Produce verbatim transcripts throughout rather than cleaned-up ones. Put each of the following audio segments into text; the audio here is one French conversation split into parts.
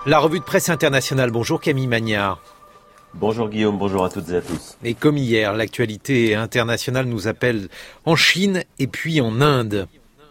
La revue de presse internationale. Bonjour Camille Magnard. Bonjour Guillaume, bonjour à toutes et à tous. Et comme hier, l'actualité internationale nous appelle en Chine et puis en Inde.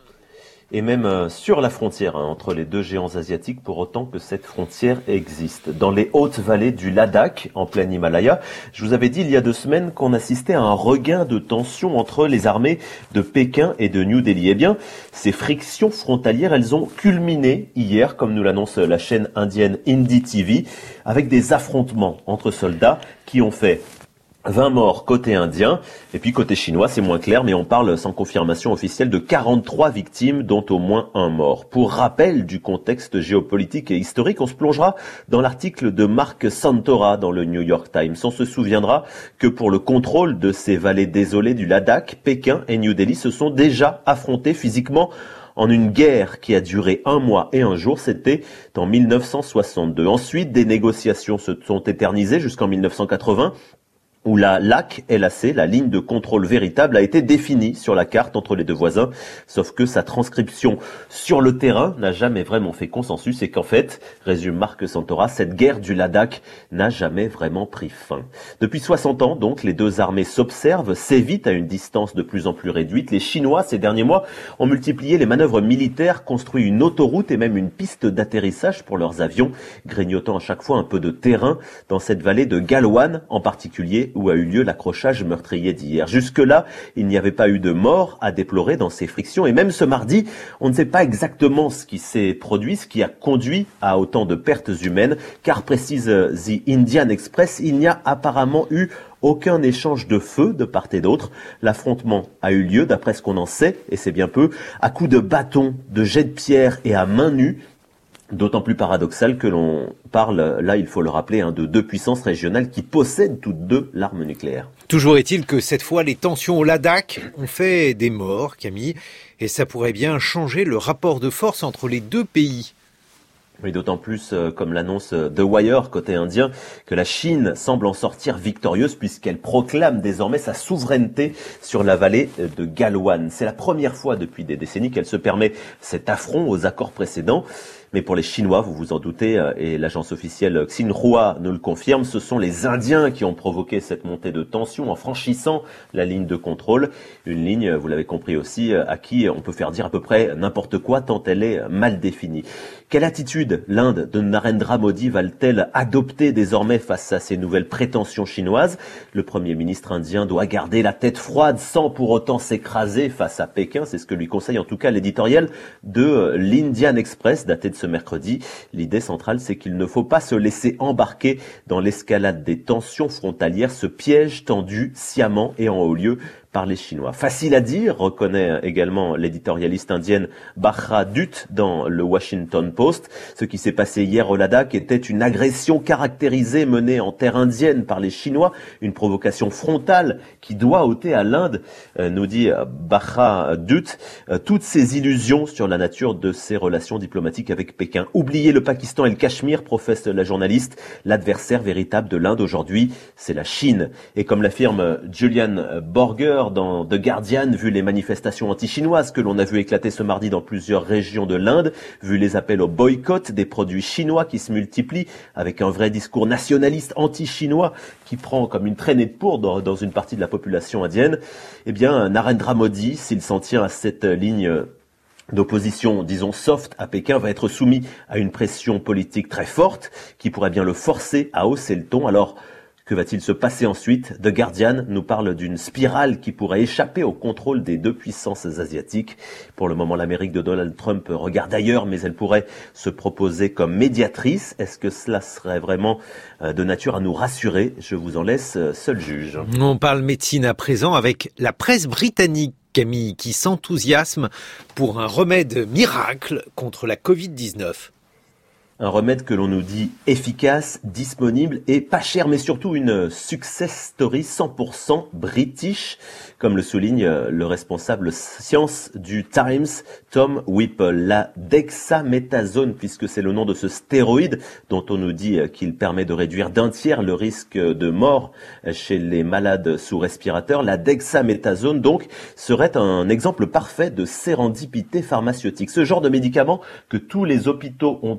Et même sur la frontière hein, entre les deux géants asiatiques, pour autant que cette frontière existe. Dans les hautes vallées du Ladakh, en plein Himalaya, je vous avais dit il y a deux semaines qu'on assistait à un regain de tension entre les armées de Pékin et de New Delhi. Eh bien, ces frictions frontalières, elles ont culminé hier, comme nous l'annonce la chaîne indienne Hindi T V, avec des affrontements entre soldats qui ont fait vingt morts côté indien, et puis côté chinois, c'est moins clair, mais on parle sans confirmation officielle de quarante-trois victimes, dont au moins un mort. Pour rappel du contexte géopolitique et historique, on se plongera dans l'article de Mark Santora dans le New York Times. On se souviendra que pour le contrôle de ces vallées désolées du Ladakh, Pékin et New Delhi se sont déjà affrontés physiquement en une guerre qui a duré un mois et un jour, c'était en mille neuf cent soixante-deux. Ensuite, des négociations se sont éternisées jusqu'en mille neuf cent quatre-vingts, où la L A C, L A C, la ligne de contrôle véritable, a été définie sur la carte entre les deux voisins, sauf que sa transcription sur le terrain n'a jamais vraiment fait consensus et qu'en fait, résume Mark Santora, cette guerre du Ladakh n'a jamais vraiment pris fin. Depuis soixante ans, donc, les deux armées s'observent, s'évitent à une distance de plus en plus réduite. Les Chinois, ces derniers mois, ont multiplié les manœuvres militaires, construit une autoroute et même une piste d'atterrissage pour leurs avions, grignotant à chaque fois un peu de terrain dans cette vallée de Galwan en particulier, où a eu lieu l'accrochage meurtrier d'hier. Jusque-là, il n'y avait pas eu de mort à déplorer dans ces frictions. Et même ce mardi, on ne sait pas exactement ce qui s'est produit, ce qui a conduit à autant de pertes humaines, car, précise The Indian Express, il n'y a apparemment eu aucun échange de feu de part et d'autre. L'affrontement a eu lieu, d'après ce qu'on en sait, et c'est bien peu, à coups de bâtons, de jets de pierre et à main nue. D'autant plus paradoxal que l'on parle, là il faut le rappeler, hein, de deux puissances régionales qui possèdent toutes deux l'arme nucléaire. Toujours est-il que cette fois les tensions au Ladakh ont fait des morts, Camille, et ça pourrait bien changer le rapport de force entre les deux pays. Oui, d'autant plus, euh, comme l'annonce The Wire côté indien, que la Chine semble en sortir victorieuse puisqu'elle proclame désormais sa souveraineté sur la vallée de Galwan. C'est la première fois depuis des décennies qu'elle se permet cet affront aux accords précédents. Mais pour les Chinois, vous vous en doutez, et l'agence officielle Xinhua nous le confirme, ce sont les Indiens qui ont provoqué cette montée de tension en franchissant la ligne de contrôle. Une ligne, vous l'avez compris aussi, à qui on peut faire dire à peu près n'importe quoi tant elle est mal définie. Quelle attitude l'Inde de Narendra Modi va-t-elle adopter désormais face à ces nouvelles prétentions chinoises? Le Premier ministre indien doit garder la tête froide sans pour autant s'écraser face à Pékin. C'est ce que lui conseille en tout cas l'éditorial de l'Indian Express daté de ce mercredi. L'idée centrale, c'est qu'il ne faut pas se laisser embarquer dans l'escalade des tensions frontalières, ce piège tendu sciemment et en haut lieu par les Chinois. Facile à dire, reconnaît également l'éditorialiste indienne Bahra Dutt dans le Washington Post. Ce qui s'est passé hier au Ladakh était une agression caractérisée menée en terre indienne par les Chinois, une provocation frontale qui doit ôter à l'Inde, euh, nous dit Bahra Dutt, euh, toutes ses illusions sur la nature de ses relations diplomatiques avec Pékin. Oubliez le Pakistan et le Cachemire, professe la journaliste, l'adversaire véritable de l'Inde aujourd'hui, c'est la Chine. Et comme l'affirme Julian Borger dans The Guardian, vu les manifestations anti-chinoises que l'on a vu éclater ce mardi dans plusieurs régions de l'Inde, vu les appels au boycott des produits chinois qui se multiplient, avec un vrai discours nationaliste anti-chinois qui prend comme une traînée de poudre dans une partie de la population indienne, eh bien Narendra Modi, s'il s'en tient à cette ligne d'opposition, disons soft, à Pékin, va être soumis à une pression politique très forte qui pourrait bien le forcer à hausser le ton. Alors, que va-t-il se passer ensuite? The Guardian nous parle d'une spirale qui pourrait échapper au contrôle des deux puissances asiatiques. Pour le moment, l'Amérique de Donald Trump regarde ailleurs, mais elle pourrait se proposer comme médiatrice. Est-ce que cela serait vraiment de nature à nous rassurer? Je vous en laisse seul juge. On parle médecine à présent avec la presse britannique, Camille, qui s'enthousiasme pour un remède miracle contre la covid dix-neuf. Un remède que l'on nous dit efficace, disponible et pas cher, mais surtout une success story cent pour cent british, comme le souligne le responsable science du Times, Tom Whipple. La dexaméthasone, puisque c'est le nom de ce stéroïde dont on nous dit qu'il permet de réduire d'un tiers le risque de mort chez les malades sous respirateur, la dexaméthasone donc serait un exemple parfait de sérendipité pharmaceutique. Ce genre de médicament que tous les hôpitaux ont dans leur pharmacie,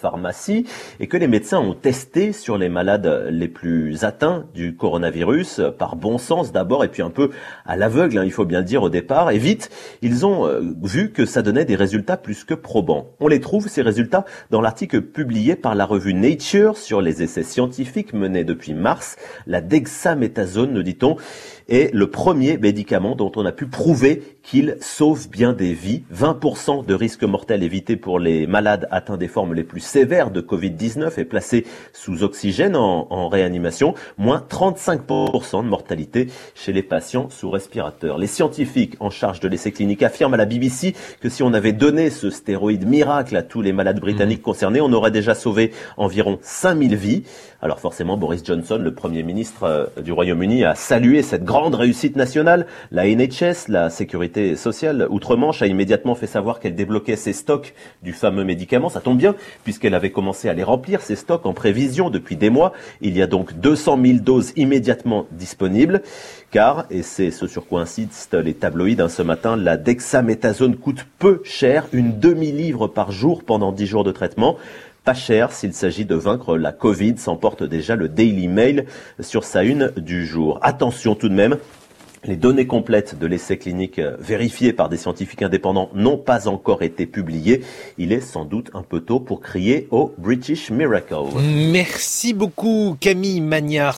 pharmacie et que les médecins ont testé sur les malades les plus atteints du coronavirus, par bon sens d'abord et puis un peu à l'aveugle, hein, il faut bien le dire au départ. Et vite, ils ont euh, vu que ça donnait des résultats plus que probants. On les trouve, ces résultats, dans l'article publié par la revue Nature sur les essais scientifiques menés depuis mars. La dexaméthasone, nous dit-on, est le premier médicament dont on a pu prouver qu'il sauve bien des vies. vingt pour cent de risque mortel évité pour les malades atteints des formes les plus sévères de covid dix-neuf et placés sous oxygène en, en réanimation, moins trente-cinq pour cent de mortalité chez les patients sous respirateur. Les scientifiques en charge de l'essai clinique affirment à la B B C que si on avait donné ce stéroïde miracle à tous les malades britanniques concernés, on aurait déjà sauvé environ cinq mille vies. Alors forcément, Boris Johnson, le Premier ministre du Royaume-Uni, a salué cette grande réussite nationale. La N H S, la sécurité sociale outre-Manche, a immédiatement fait savoir qu'elle débloquait ses stocks du fameux médicament. Ça tombe bien, puisqu'elle avait commencé à les remplir, ces stocks, en prévision depuis des mois. Il y a donc deux cent mille doses immédiatement disponibles. Car, et c'est ce sur quoi insistent les tabloïds hein, ce matin, la dexaméthasone coûte peu cher, une demi-livre par jour pendant dix jours de traitement. Pas cher s'il s'agit de vaincre la Covid, s'emporte déjà le Daily Mail sur sa une du jour. Attention tout de même, les données complètes de l'essai clinique vérifiées par des scientifiques indépendants n'ont pas encore été publiées. Il est sans doute un peu tôt pour crier au British Miracle. Merci beaucoup Camille Magnard.